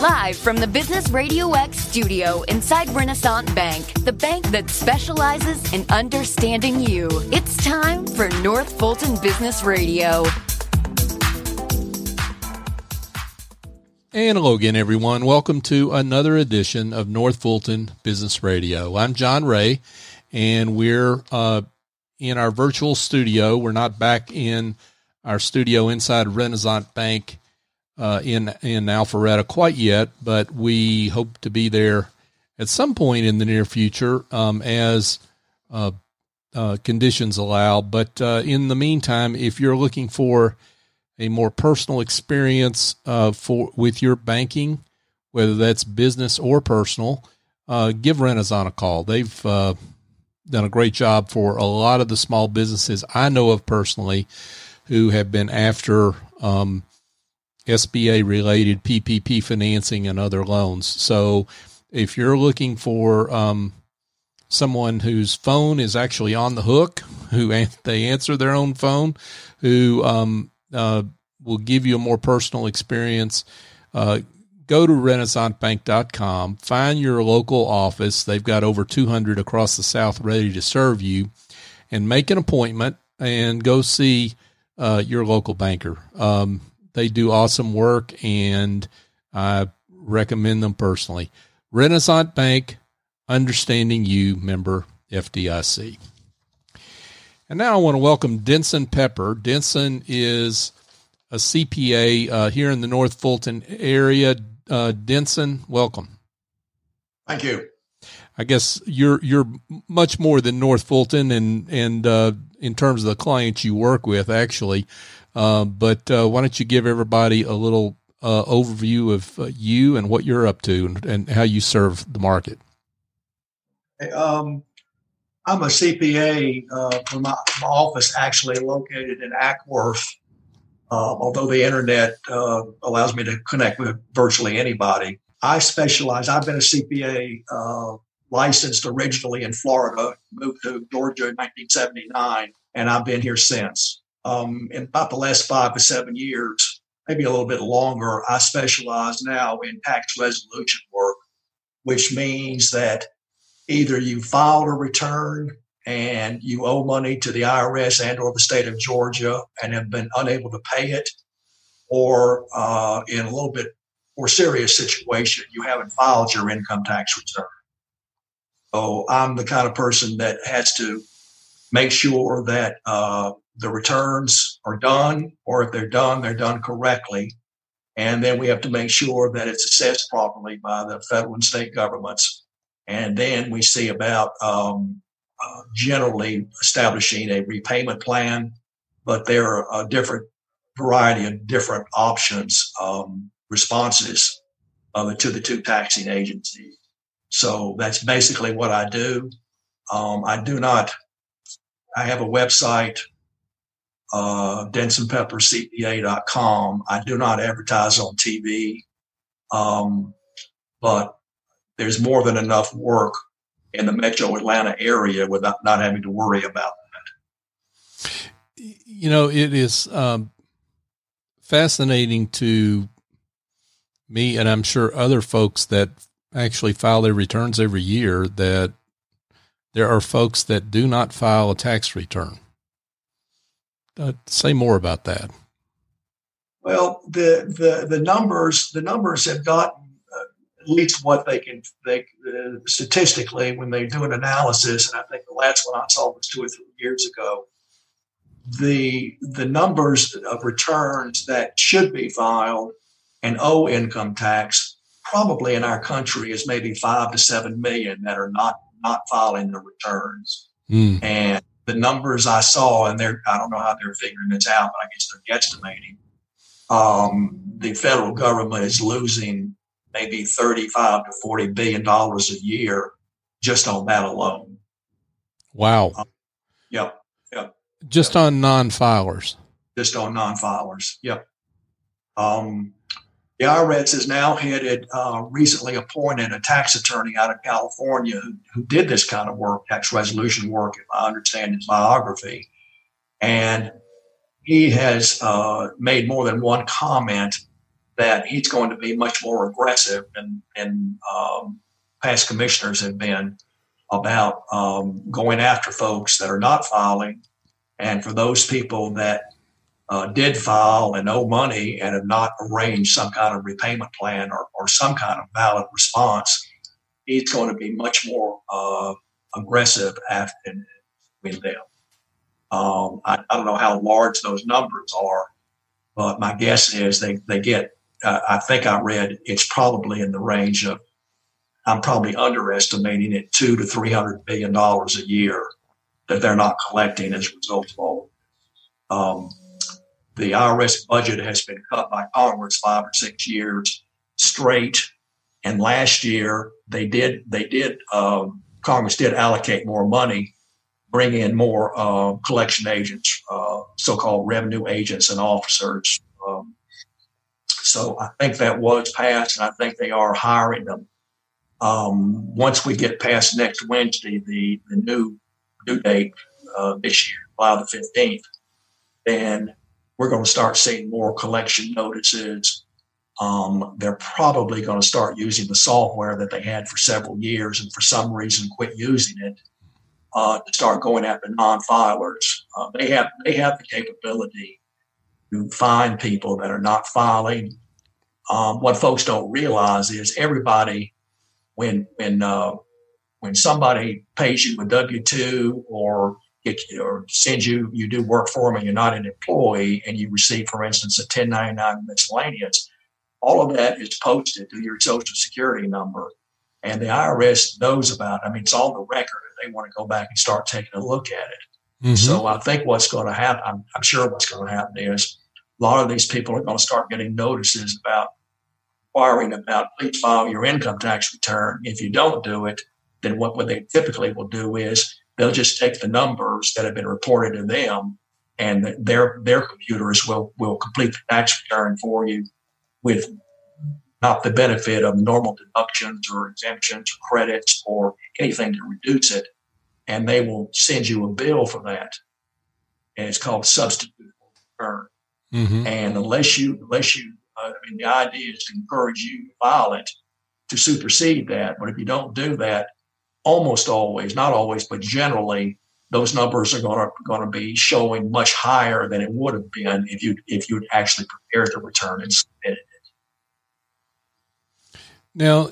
Live from the Business Radio X studio inside Renaissance Bank, the bank that specializes in understanding you. It's time for North Fulton Business Radio. And hello again, everyone. Welcome to another edition of North Fulton Business Radio. I'm John Ray, and we're in our virtual studio. We're not back in our studio inside Renaissance Bank in Alpharetta quite yet, but we hope to be there at some point in the near future as conditions allow. But in the meantime, if you're looking for a more personal experience with your banking, whether that's business or personal, give Renaissance a call. They've done a great job for a lot of the small businesses I know of personally who have been after SBA-related PPP financing and other loans. So if you're looking for someone whose phone is actually on the hook, who they answer their own phone, who will give you a more personal experience, go to renaissancebank.com, find your local office. They've got over 200 across the South ready to serve you, and make an appointment and go see your local banker. They do awesome work, and I recommend them personally. Renaissance Bank, understanding you, member FDIC. And now I want to welcome Denson Pepper. Denson is a CPA here in the North Fulton area. Denson, welcome. Thank you. I guess you're much more than North Fulton and in terms of the clients you work with, actually. But why don't you give everybody a little overview of you and what you're up to and how you serve the market? I'm a CPA from my office, actually located in Ackworth. Although the internet allows me to connect with virtually anybody, I've been a CPA licensed originally in Florida, moved to Georgia in 1979, and I've been here since. In about the last 5 to 7 years, maybe a little bit longer, I specialize now in tax resolution work, which means that either you filed a return and you owe money to the IRS and or the state of Georgia and have been unable to pay it, or in a little bit more serious situation, you haven't filed your income tax return. So I'm the kind of person that has to make sure that the returns are done, or if they're done correctly. And then we have to make sure that it's assessed properly by the federal and state governments. And then we see about generally establishing a repayment plan, but there are a different variety of different options, responses to the two taxing agencies. So that's basically what I do. I have a website, densonpeppercpa.com. I do not advertise on TV, but there's more than enough work in the metro Atlanta area without not having to worry about that. You know, it is fascinating to me, and I'm sure other folks that actually file their returns every year, that there are folks that do not file a tax return. Say more about that. Well, the numbers have gotten at least what they statistically when they do an analysis, and I think the last one I saw was 2 or 3 years ago. The numbers of returns that should be filed and owe income tax probably in our country is maybe 5 to 7 million that are not filing their returns. And the numbers I saw, and I don't know how they're figuring this out, but I guess they're guesstimating. The federal government is losing maybe $35 to $40 billion a year just on that alone. Wow. Yep. Just on non-filers. Just on non-filers. Yep. The IRS has now headed, recently appointed a tax attorney out of California who did this kind of work, tax resolution work, if I understand his biography. And he has made more than one comment that he's going to be much more aggressive than past commissioners have been about going after folks that are not filing. And for those people that did file and owe money and have not arranged some kind of repayment plan or some kind of valid response, he's going to be much more aggressive with them. I don't know how large those numbers are, but my guess is they get, I think I read it's probably in the range of, I'm probably underestimating it, $200 to $300 billion a year that they're not collecting as a result of all of this. The IRS budget has been cut by Congress 5 or 6 years straight, and last year Congress did allocate more money, bring in more collection agents, so-called revenue agents and officers. So I think that was passed, and I think they are hiring them. Once we get past next Wednesday, the new due date this year, July the 15th, then we're going to start seeing more collection notices. They're probably going to start using the software that they had for several years and for some reason quit using it to start going after non-filers. They have the capability to find people that are not filing. What folks don't realize is everybody, when somebody pays you a W-2 or sends you do work for them and you're not an employee and you receive, for instance, a 1099 miscellaneous, all of that is posted to your Social Security number. And the IRS knows about it. I mean, it's on the record. They want to go back and start taking a look at it. Mm-hmm. So I think what's going to happen, I'm sure what's going to happen is a lot of these people are going to start getting notices about inquiring about, please file your income tax return. If you don't do it, then what they typically will do is they'll just take the numbers that have been reported to them, and their computers will complete the tax return for you with not the benefit of normal deductions or exemptions or credits or anything to reduce it. And they will send you a bill for that. And it's called substitute return. Mm-hmm. And unless you, the idea is to encourage you to file it to supersede that. But if you don't do that, almost always, not always, but generally, those numbers are going to be showing much higher than it would have been if you'd actually prepared the return and submitted it. Now,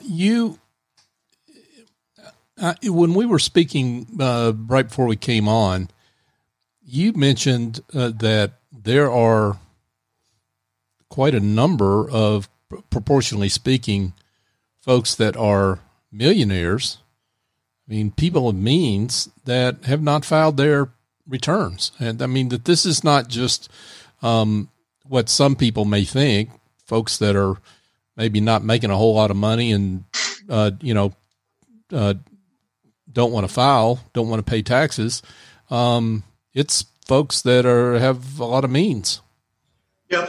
when we were speaking right before we came on, you mentioned that there are quite a number of, proportionally speaking, folks that are millionaires. I mean, people of means that have not filed their returns. And I mean, that this is not just what some people may think, folks that are maybe not making a whole lot of money and, don't want to file, don't want to pay taxes. It's folks that have a lot of means. Yep.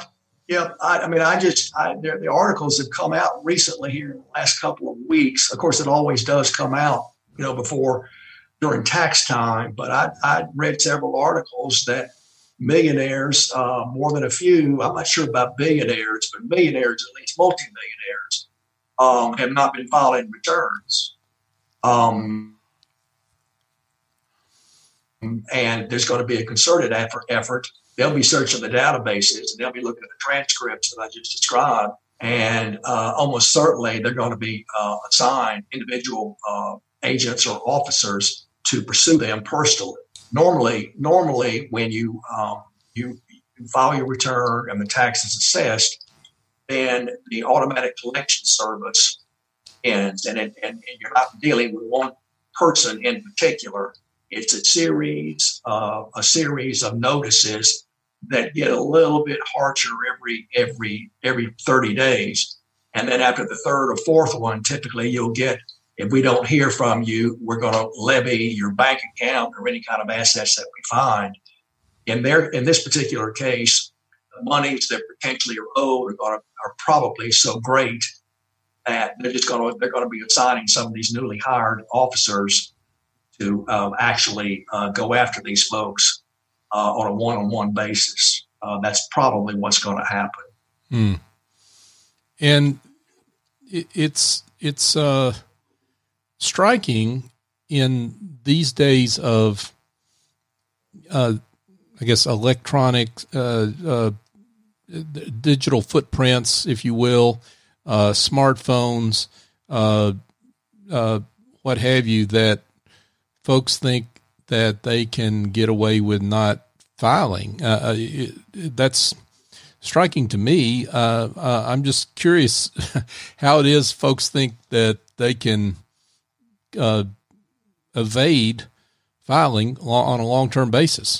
The articles have come out recently here in the last couple of weeks. Of course, it always does come out, during tax time. But I read several articles that millionaires, more than a few, I'm not sure about billionaires, but millionaires, at least multimillionaires, have not been filing returns. And there's going to be a concerted effort. They'll be searching the databases and they'll be looking at the transcripts that I just described. And almost certainly they're going to be assigned individual agents or officers to pursue them personally. Normally, when you file your return and the tax is assessed, then the automatic collection service ends, and you're not dealing with one person in particular. It's a series of notices that get a little bit harsher every 30 days, and then after the third or fourth one, typically you'll get, if we don't hear from you, we're going to levy your bank account or any kind of assets that we find. In this particular case, the monies that potentially are owed are probably so great that they're going to be assigning some of these newly hired officers to actually go after these folks on a one-on-one basis. That's probably what's going to happen. And it's striking in these days of, I guess, electronic, digital footprints, if you will, smartphones, what have you, that folks think that they can get away with not filing. That's striking to me. I'm just curious how it is folks think that they can evade filing on a long-term basis.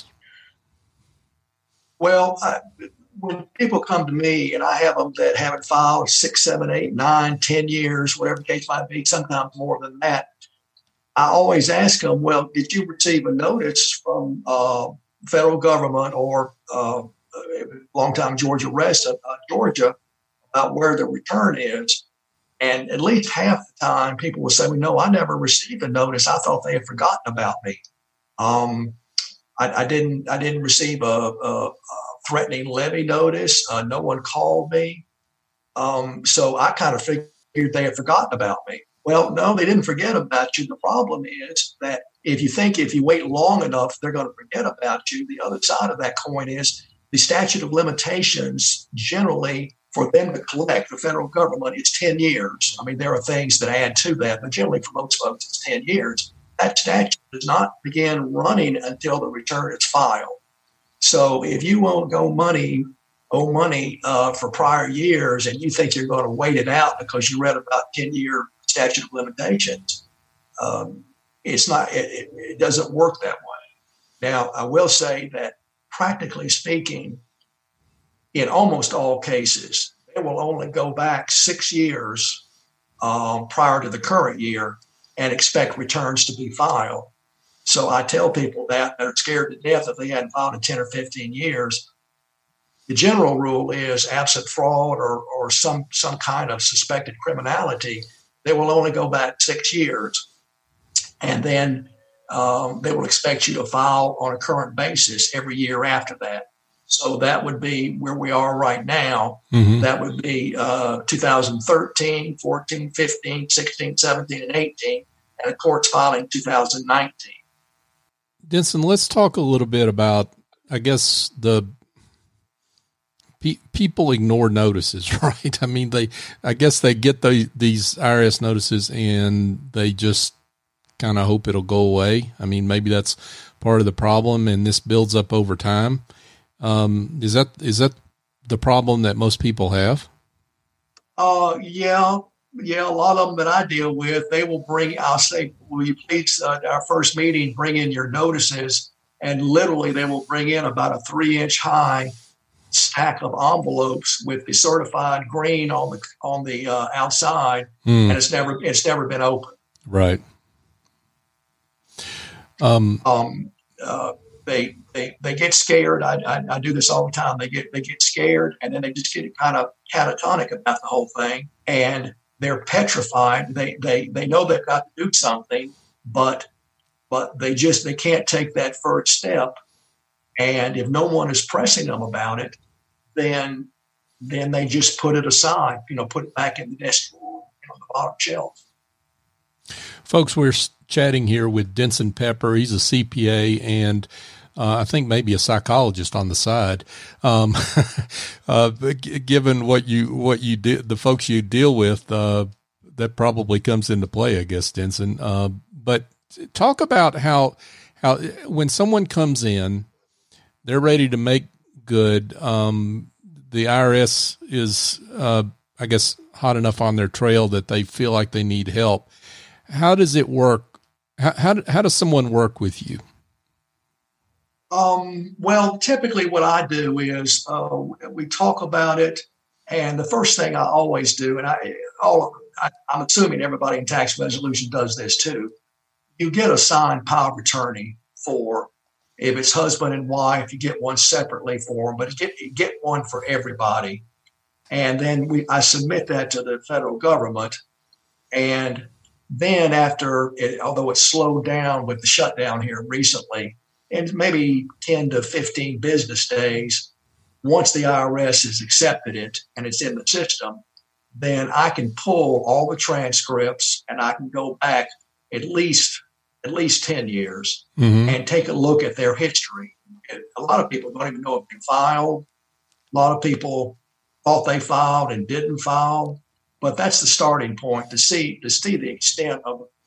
Well, when people come to me, and I have them that haven't filed 6, 7, 8, 9, 10 years, whatever the case might be, sometimes more than that, I always ask them, well, did you receive a notice from federal government or longtime Georgia resident, Georgia, about where the return is? And at least half the time, people will say, well, no, I never received a notice. I thought they had forgotten about me. I didn't receive a threatening levy notice. No one called me. So I kind of figured they had forgotten about me. Well, no, they didn't forget about you. The problem is that if you wait long enough, they're going to forget about you. The other side of that coin is the statute of limitations generally for them to collect, the federal government, is 10 years. I mean, there are things that add to that, but generally for most folks, it's 10 years. That statute does not begin running until the return is filed. So if you won't owe money for prior years and you think you're going to wait it out because you read about 10-year statute of limitations, it's not. It doesn't work that way. Now, I will say that practically speaking, in almost all cases, they will only go back 6 years prior to the current year and expect returns to be filed. So I tell people that are scared to death if they hadn't filed in 10 or 15 years. The general rule is absent fraud or some kind of suspected criminality, they will only go back 6 years. And then they will expect you to file on a current basis every year after that. So that would be where we are right now. Mm-hmm. That would be 2013, 14, 15, 16, 17, and 18, and the court's filing 2019. Denson, let's talk a little bit about, I guess, the people ignore notices, right? I mean, I guess they get these IRS notices and they just kind of hope it'll go away. I mean, maybe that's part of the problem, and this builds up over time. Is that the problem that most people have? Yeah. A lot of them that I deal with, they will I'll say, will you please, our first meeting, bring in your notices, and literally they will bring in about a 3-inch high stack of envelopes with the certified green on the outside, and it's never been opened. Right. They get scared. I do this all the time. They get scared, and then they just get kind of catatonic about the whole thing, and they're petrified. They know they've got to do something, but they can't take that first step. And if no one is pressing them about it, then they just put it aside. Put it back in the desk drawer, the bottom shelf. Folks, we're chatting here with Denson Pepper. He's a CPA and I think maybe a psychologist on the side. Given what you did, the folks you deal with, that probably comes into play, I guess, Denson. But talk about how when someone comes in, they're ready to make good. The IRS is, I guess, hot enough on their trail that they feel like they need help. How does it work? How does someone work with you? Well, typically what I do is we talk about it, and the first thing I always do, and I'm assuming everybody in tax resolution does this too, you get a signed power of attorney for, if it's husband and wife, you get one separately for them, but get one for everybody. And then I submit that to the federal government, and then although it's slowed down with the shutdown here recently, in maybe 10 to 15 business days, once the IRS has accepted it and it's in the system, then I can pull all the transcripts and I can go back at least 10 years and take a look at their history. And a lot of people don't even know if they filed. A lot of people thought they filed and didn't file, but that's the starting point to see the extent of the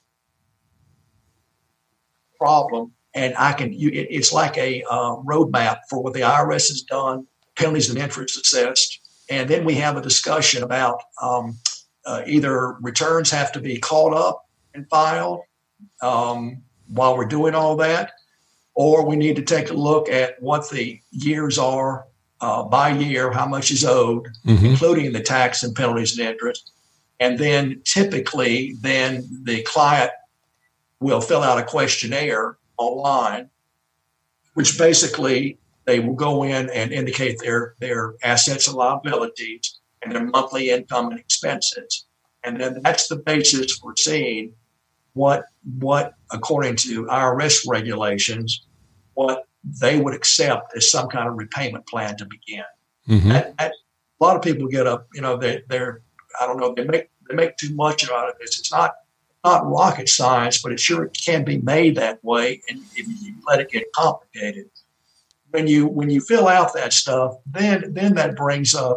problem. And it's like a roadmap for what the IRS has done, penalties and interest assessed. And then we have a discussion about either returns have to be caught up and filed while we're doing all that, or we need to take a look at what the years are by year, how much is owed, including the tax and penalties and interest. And then typically the client will fill out a questionnaire online, which basically they will go in and indicate their assets and liabilities and their monthly income and expenses. And then that's the basis for seeing what according to IRS regulations, what they would accept as some kind of repayment plan to begin. A lot of people get up, they're I don't know, they make too much out of this. It's not rocket science, but it sure can be made that way, and if you let it get complicated. When you fill out that stuff, then that brings up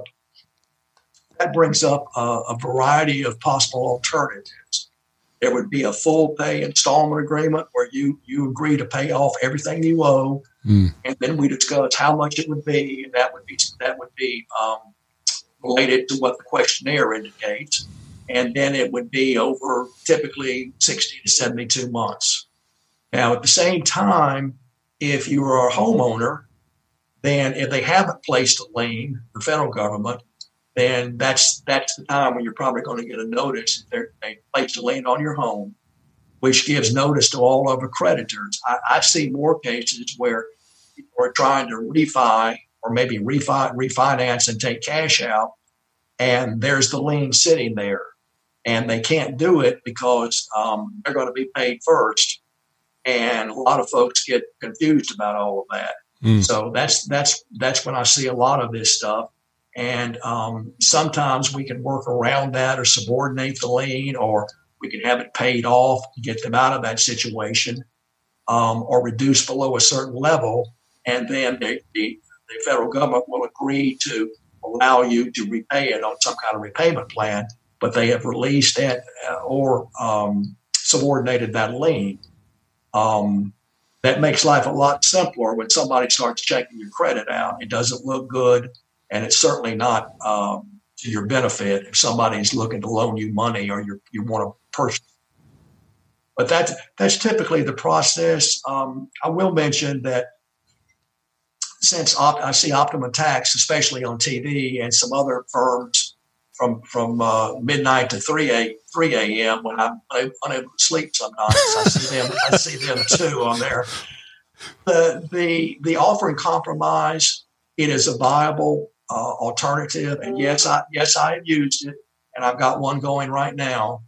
a variety of possible alternatives. There would be a full pay installment agreement where you agree to pay off everything you owe, and then we discuss how much it would be, and that would be related to what the questionnaire indicates, and then it would be over typically 60 to 72 months. Now, at the same time, if you are a homeowner, then if they haven't placed a lien, the federal government, then that's the time when you're probably going to get a notice if they placed a lien on your home, which gives notice to all other creditors. I see more cases where people are trying to refi or maybe refinance and take cash out, and there's the lien sitting there, and they can't do it because they're going to be paid first, and a lot of folks get confused about all of that. So that's when I see a lot of this stuff. And sometimes we can work around that or subordinate the lien, or we can have it paid off to get them out of that situation, or reduce below a certain level. And then the federal government will agree to allow you to repay it on some kind of repayment plan, but they have released it or subordinated that lien. That makes life a lot simpler when somebody starts checking your credit out. It doesn't look good, and it's certainly not to your benefit if somebody's looking to loan you money or you want to purchase. But that's typically the process. I will mention that since I see Optimum Tax, especially on TV, and some other firms from midnight to 3 a.m. when I'm unable to sleep sometimes. I see them too on there. The offer and compromise, it is a viable alternative, and yes, I have used it, and I've got one going right now.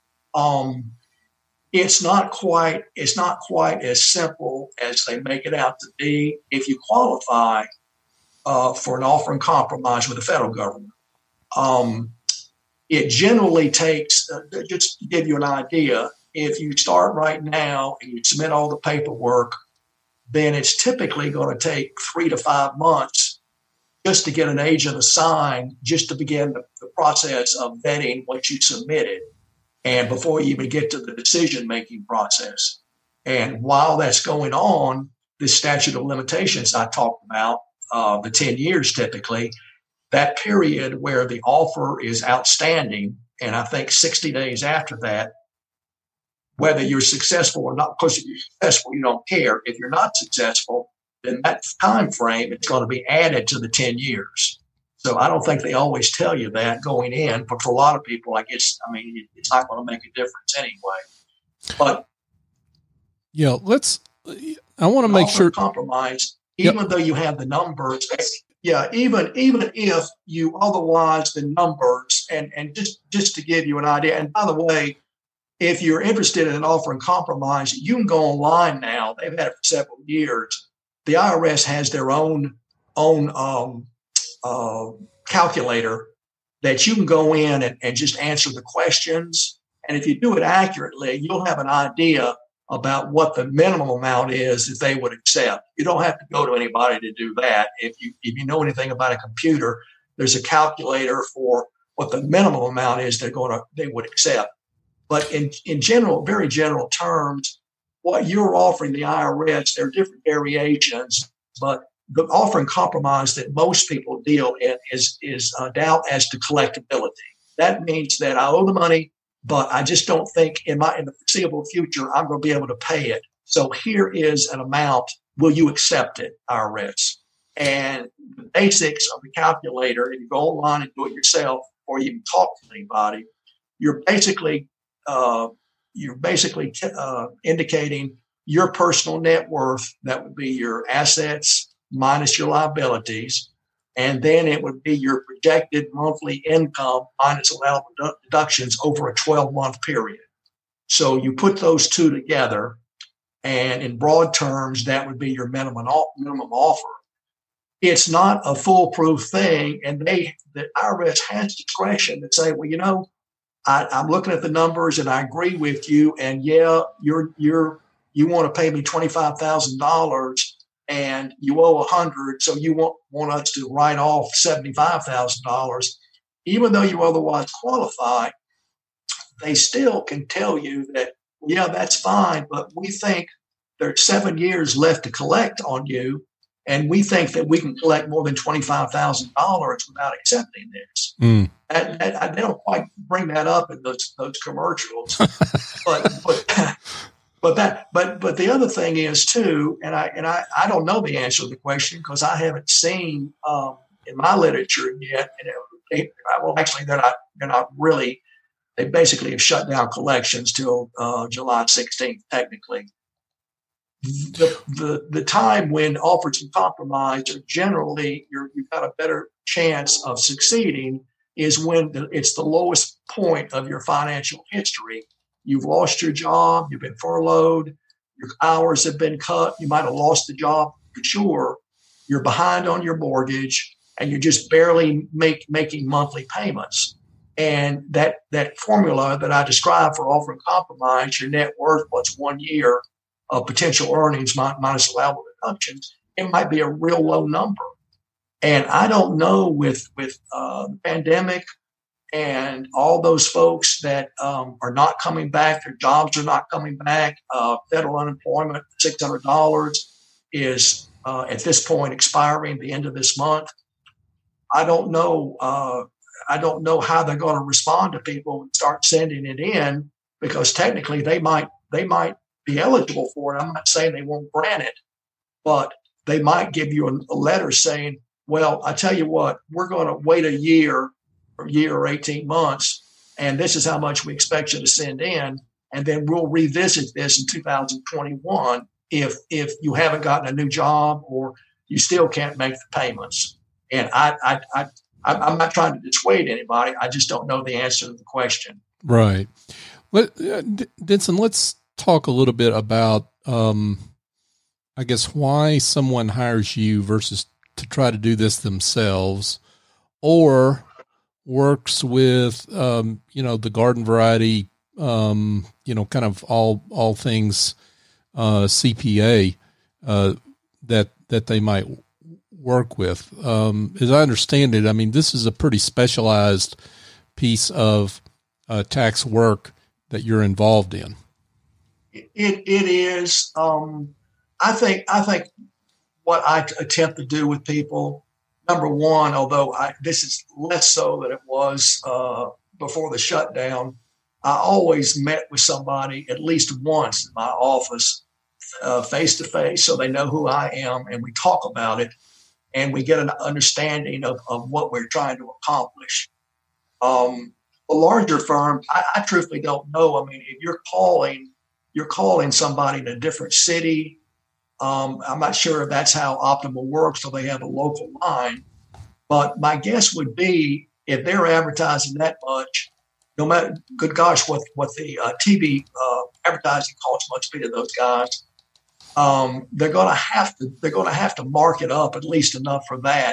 It's not quite as simple as they make it out to be. If you qualify for an offer and compromise with the federal government, it generally takes, just to give you an idea, if you start right now and you submit all the paperwork, then it's typically going to take 3 to 5 months just to get an agent assigned, just to begin the process of vetting what you submitted, and before you even get to the decision-making process. And while that's going on, this statute of limitations I talked about, the 10 years typically, that period where the offer is outstanding, and I think 60 days after that, whether you're successful or not, because if you're successful, you don't care. If you're not successful, then that time frame is going to be added to the 10 years. So I don't think they always tell you that going in, but for a lot of people, it's not going to make a difference anyway. But yeah, I want to make sure compromise, even though you have the numbers. Yeah, even if you otherwise the numbers, and just to give you an idea. And by the way, if you're interested in an offer and compromise, you can go online now. They've had it for several years. The IRS has their own calculator that you can go in and just answer the questions. And if you do it accurately, you'll have an idea about what the minimum amount is that they would accept. You don't have to go to anybody to do that. If you know anything about a computer, there's a calculator for what the minimum amount is they would accept. But in general, very general terms, what you're offering the IRS, there are different variations, but the offering compromise that most people deal in is doubt as to collectability. That means that I owe the money, but I just don't think in the foreseeable future I'm going to be able to pay it. So here is an amount. Will you accept it, IRS? And the basics of the calculator, if you go online and do it yourself, or you can talk to anybody, you're basically indicating your personal net worth. That would be your assets minus your liabilities. And then it would be your projected monthly income minus allowable deductions over a 12-month period. So you put those two together, and in broad terms, that would be your minimum offer. It's not a foolproof thing, and the IRS has discretion to say, well, you know, I'm looking at the numbers and I agree with you, and yeah, you want to pay me $25,000 and you owe $100,000, so you want us to write off $75,000, even though you otherwise qualify. They still can tell you that, yeah, that's fine, but we think there's 7 years left to collect on you, and we think that we can collect more than $25,000 without accepting this. And they don't quite bring that up in those commercials, but the other thing is too, and I don't know the answer to the question because I haven't seen in my literature yet. And they're not really. They basically have shut down collections till July 16th, technically. The time when offers and compromise are generally you've got a better chance of succeeding is when it's the lowest point of your financial history. You've lost your job, you've been furloughed, your hours have been cut, you might have lost the job for sure, you're behind on your mortgage, and you're just barely making monthly payments. And that formula that I described for offer and compromise, your net worth plus 1 year of potential earnings minus allowable deductions, it might be a real low number. And I don't know with the pandemic and all those folks that are not coming back, their jobs are not coming back. Federal unemployment, $600 is at this point expiring the end of this month. I don't know how they're going to respond to people and start sending it in, because technically they might be eligible for it. I'm not saying they won't grant it, but they might give you a letter saying, well, I tell you what, we're going to wait a year or 18 months, and this is how much we expect you to send in, and then we'll revisit this in 2021 if you haven't gotten a new job or you still can't make the payments. And I'm not trying to dissuade anybody. I just don't know the answer to the question. Right. Denson, let's talk a little bit about, I guess, why someone hires you versus to try to do this themselves, or works with, the garden variety, kind of all things CPA that they might work with. As I understand it, I mean, this is a pretty specialized piece of tax work that you're involved in. It is. I think what I attempt to do with people, number one, although this is less so than it was before the shutdown, I always met with somebody at least once in my office, face to face, so they know who I am, and we talk about it, and we get an understanding of what we're trying to accomplish. A larger firm, I truthfully don't know. I mean, if you're calling somebody in a different city, I'm not sure if that's how Optimal works, so they have a local line. But my guess would be if they're advertising that much, no matter, good gosh, what the TV advertising costs must be to those guys, they're going to have to mark it up at least enough for that.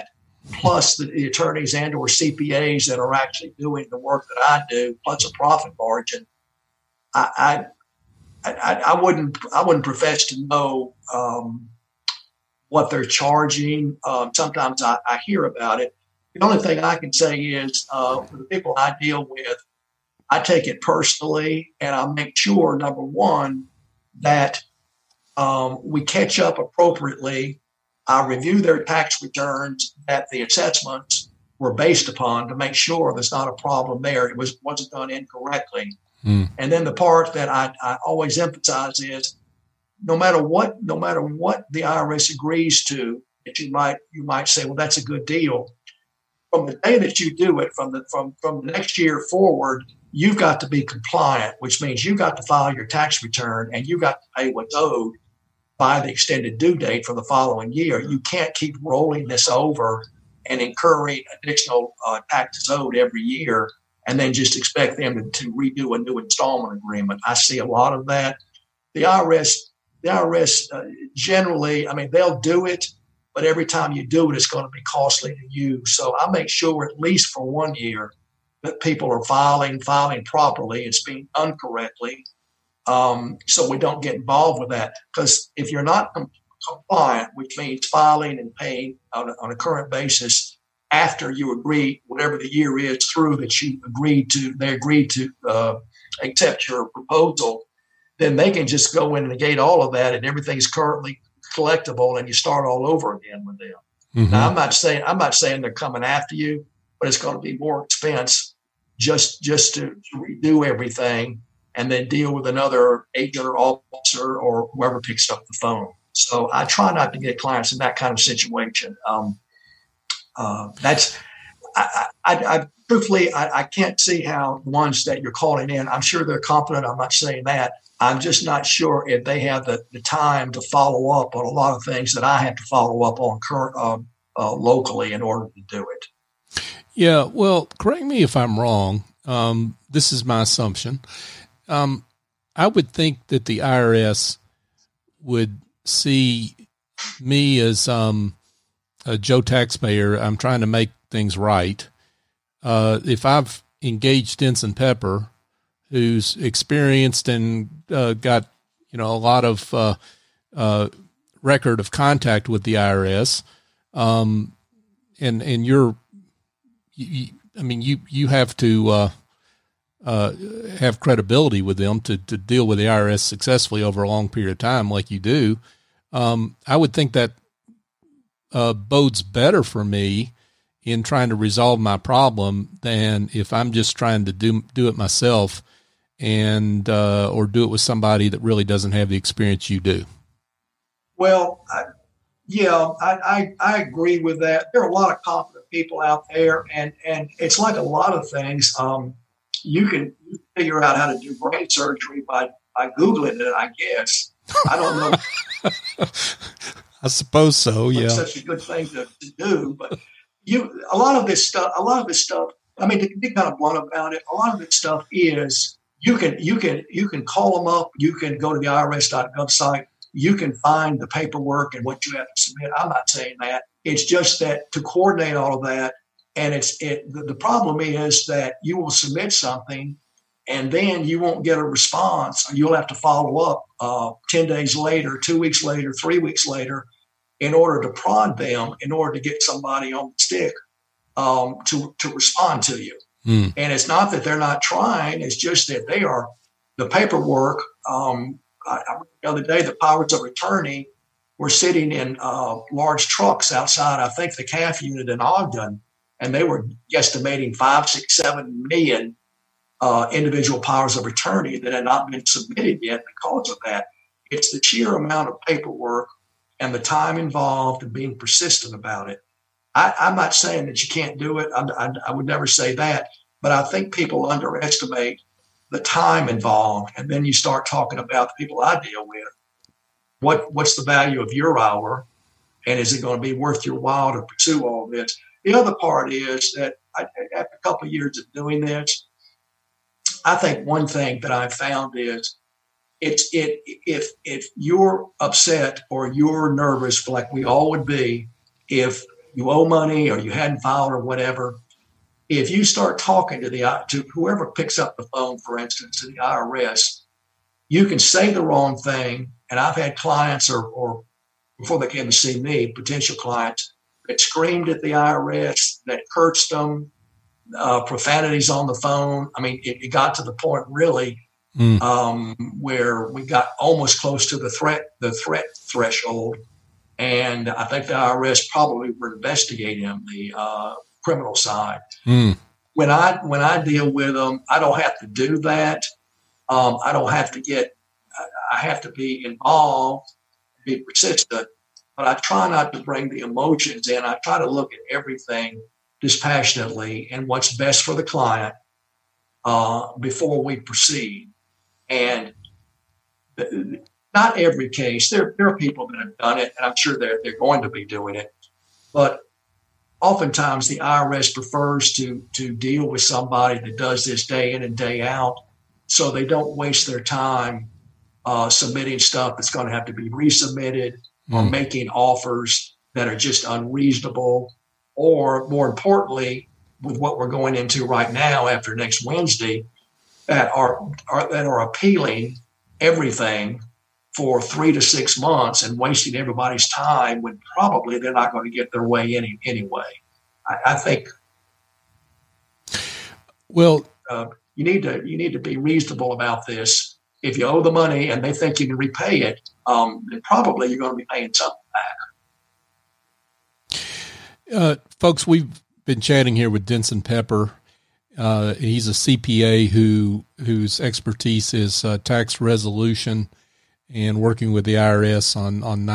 plus the attorneys and or CPAs that are actually doing the work that I do, plus a profit margin, I wouldn't profess to know what they're charging. Sometimes I hear about it. The only thing I can say is for the people I deal with, I take it personally, and I make sure, number one, that we catch up appropriately. I review their tax returns that the assessments were based upon to make sure there's not a problem there. It wasn't done incorrectly. And then the part that I always emphasize is no matter what the IRS agrees to, that you might say, well, that's a good deal. From the day that you do it, from the next year forward, you've got to be compliant, which means you've got to file your tax return and you've got to pay what's owed by the extended due date for the following year. You can't keep rolling this over and incurring additional taxes owed every year and then just expect them to redo a new installment agreement. I see a lot of that. The IRS generally, I mean, they'll do it, but every time you do it, it's going to be costly to you. So I make sure at least for 1 year that people are filing properly. It's being done correctly. So we don't get involved with that. Because if you're not compliant, which means filing and paying on a current basis after you agree, whatever the year is through that they agreed to accept your proposal, then they can just go in and negate all of that and everything's currently collectible and you start all over again with them. Mm-hmm. Now, I'm not saying they're coming after you, but it's going to be more expense just to redo everything and then deal with another agent or officer or whoever picks up the phone. So I try not to get clients in that kind of situation. Truthfully, I can't see how the ones that you're calling in, I'm sure they're competent. I'm not saying that. I'm just not sure if they have the time to follow up on a lot of things that I have to follow up on locally in order to do it. Yeah, well, correct me if I'm wrong. This is my assumption. I would think that the IRS would see me as a Joe taxpayer. I'm trying to make things right. If I've engaged Stinson Pepper, who's experienced and got a lot of record of contact with the IRS, and you have to have credibility with them to deal with the IRS successfully over a long period of time, like you do. I would think that bodes better for me in trying to resolve my problem than if I'm just trying to do it myself and or do it with somebody that really doesn't have the experience you do. Well, I agree with that. There are a lot of competent people out there, and it's like a lot of things. You can figure out how to do brain surgery by Googling it, I guess. I don't know. I suppose so. Yeah, it's such a good thing to do, but a lot of this stuff. I mean, to be kind of blunt about it, a lot of this stuff is you can call them up. You can go to the IRS.gov site. You can find the paperwork and what you have to submit. I'm not saying that. It's just that to coordinate all of that, and the problem is that you will submit something, and then you won't get a response. You'll have to follow up 10 days later, 2 weeks later, 3 weeks later, in order to prod them, in order to get somebody on the stick to respond to you. And it's not that they're not trying. It's just that the paperwork. The other day, the powers of attorney were sitting in large trucks outside, I think, the CAF unit in Ogden, and they were guesstimating 5, 6, 7 million individual powers of attorney that had not been submitted yet because of that. It's the sheer amount of paperwork and the time involved and being persistent about it. I'm not saying that you can't do it. I would never say that, but I think people underestimate the time involved, and then you start talking about the people I deal with. What's the value of your hour, and is it going to be worth your while to pursue all this? The other part is that after a couple of years of doing this, I think one thing that I've found is if you're upset or you're nervous, like we all would be, if you owe money or you hadn't filed or whatever, if you start talking to whoever picks up the phone, for instance, to the IRS, you can say the wrong thing. And I've had clients or before they came to see me, potential clients that screamed at the IRS, that cursed them, profanities on the phone. I mean, it got to the point really where we got almost close to the threat threshold. And I think the IRS probably were investigating the criminal side. When I deal with them, I don't have to do that. I don't have to I have to be involved, be persistent, but I try not to bring the emotions in. I try to look at everything dispassionately and what's best for the client before we proceed. And not every case, there are people that have done it, and I'm sure they're going to be doing it. But oftentimes the IRS prefers to deal with somebody that does this day in and day out, so they don't waste their time submitting stuff that's going to have to be resubmitted or making offers that are just unreasonable, or more importantly, with what we're going into right now after next Wednesday, that are appealing everything for 3 to 6 months and wasting everybody's time when probably they're not going to get their way anyway. I think. Well, you need to be reasonable about this. If you owe the money and they think you can repay it, then probably you're going to be paying something back. Folks, we've been chatting here with Denson Pepper. He's a CPA whose expertise is tax resolution and working with the IRS on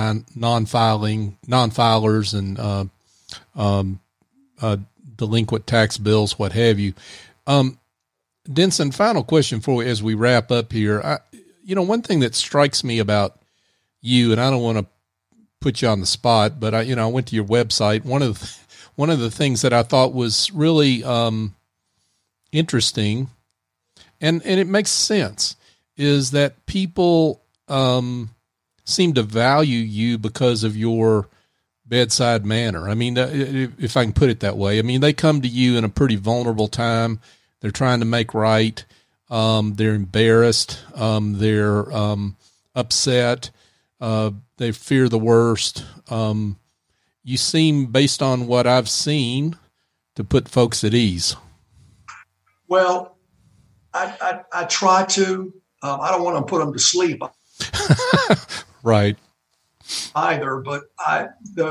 non-filers and delinquent tax bills, what have you. Denson, final question for you as we wrap up here. One thing that strikes me about you, and I don't want to put you on the spot, but I went to your website. One of the things that I thought was really interesting, and it makes sense, is that people seem to value you because of your bedside manner. I mean, if I can put it that way. I mean, they come to you in a pretty vulnerable time. They're trying to make right. They're embarrassed. They're upset. They fear the worst. You seem, based on what I've seen, to put folks at ease. Well, I try to. I don't want to put them to sleep. Right. Either, but I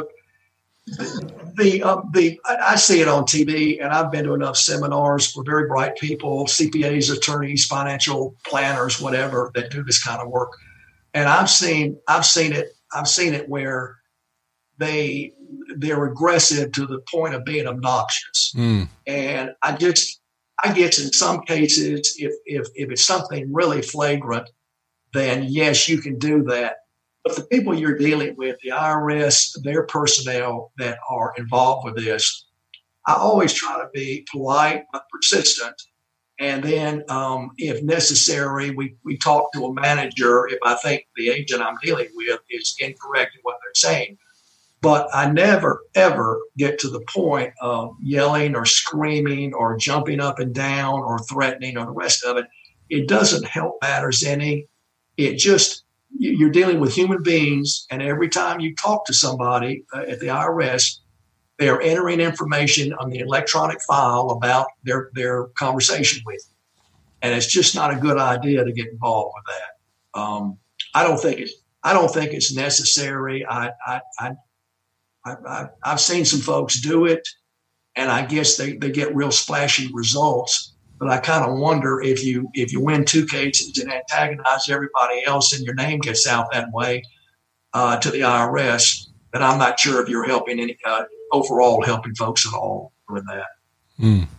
see it on TV, and I've been to enough seminars for very bright people, CPAs, attorneys, financial planners, whatever, that do this kind of work. And I've seen it where they're aggressive to the point of being obnoxious. And I guess in some cases, if it's something really flagrant, then yes, you can do that. But the people you're dealing with, the IRS, their personnel that are involved with this, I always try to be polite but persistent. And then if necessary, we talk to a manager if I think the agent I'm dealing with is incorrect in what they're saying. But I never, ever get to the point of yelling or screaming or jumping up and down or threatening or the rest of it. It doesn't help matters any. It just, you're dealing with human beings, and every time you talk to somebody at the IRS, they are entering information on the electronic file about their conversation with you. And it's just not a good idea to get involved with that. I don't think it's necessary. I've seen some folks do it, and I guess they get real splashy results. But I kind of wonder if you win 2 cases and antagonize everybody else, and your name gets out that way to the IRS, then I'm not sure if you're helping any overall helping folks at all with that.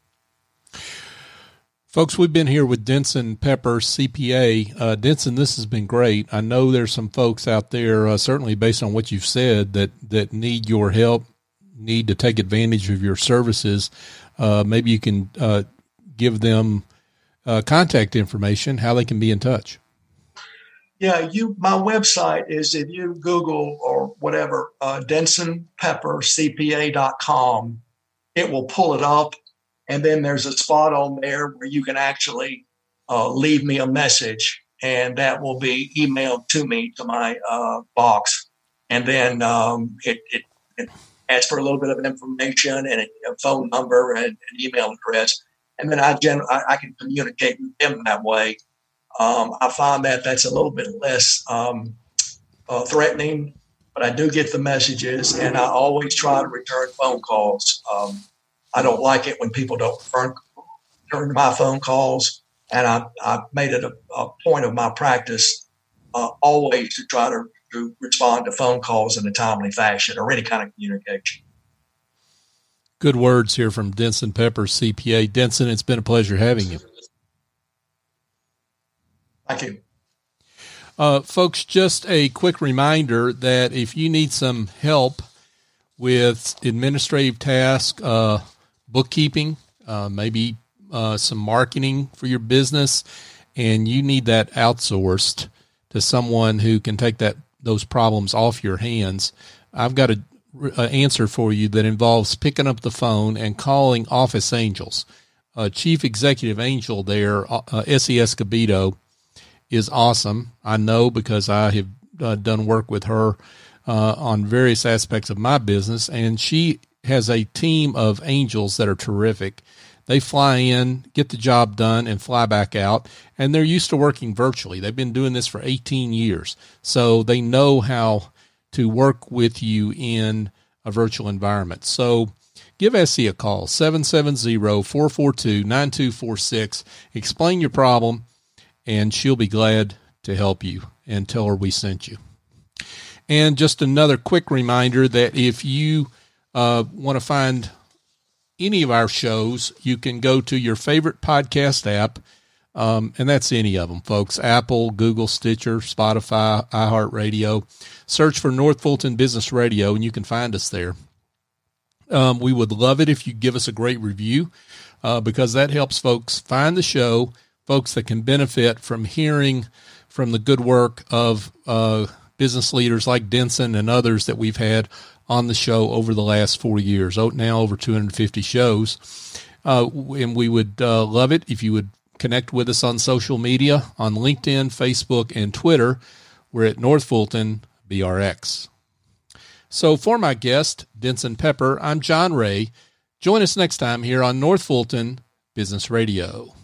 Folks, we've been here with Denson Pepper, CPA. Denson, this has been great. I know there's some folks out there, certainly based on what you've said, that need your help, need to take advantage of your services. Maybe you can give them contact information, how they can be in touch. Yeah, my website is, if you Google or whatever, DensonPepperCPA.com, it will pull it up. And then there's a spot on there where you can actually leave me a message, and that will be emailed to me to my box. And then it asks for a little bit of information and a phone number and an email address. And then I can communicate with them that way. I find that that's a little bit less threatening, but I do get the messages, and I always try to return phone calls. I don't like it when people don't return my phone calls, and I've made it a point of my practice always to try to respond to phone calls in a timely fashion or any kind of communication. Good words here from Denson Pepper, CPA. Denson, it's been a pleasure having you. Thank you. Folks, just a quick reminder that if you need some help with administrative tasks, bookkeeping, maybe some marketing for your business, and you need that outsourced to someone who can take those problems off your hands, I've got an answer for you that involves picking up the phone and calling Office Angels. Chief Executive Angel there, Essie Escobedo, is awesome. I know because I have done work with her on various aspects of my business, and she has a team of angels that are terrific. They fly in, get the job done, and fly back out, and they're used to working virtually. They've been doing this for 18 years, so they know how to work with you in a virtual environment. So give Essie a call, 770-442-9246. Explain your problem, and she'll be glad to help you, and tell her we sent you. And just another quick reminder that if you want to find any of our shows, you can go to your favorite podcast app, and that's any of them, folks. Apple, Google, Stitcher, Spotify, iHeartRadio. Search for North Fulton Business Radio, and you can find us there. We would love it if you give us a great review, because that helps folks find the show, folks that can benefit from hearing from the good work of business leaders like Denson and others that we've had on the show over the last 4 years, now over 250 shows. And we would love it if you would connect with us on social media, on LinkedIn, Facebook, and Twitter. We're at North Fulton BRX. So for my guest, Denson Pepper, I'm John Ray. Join us next time here on North Fulton Business Radio.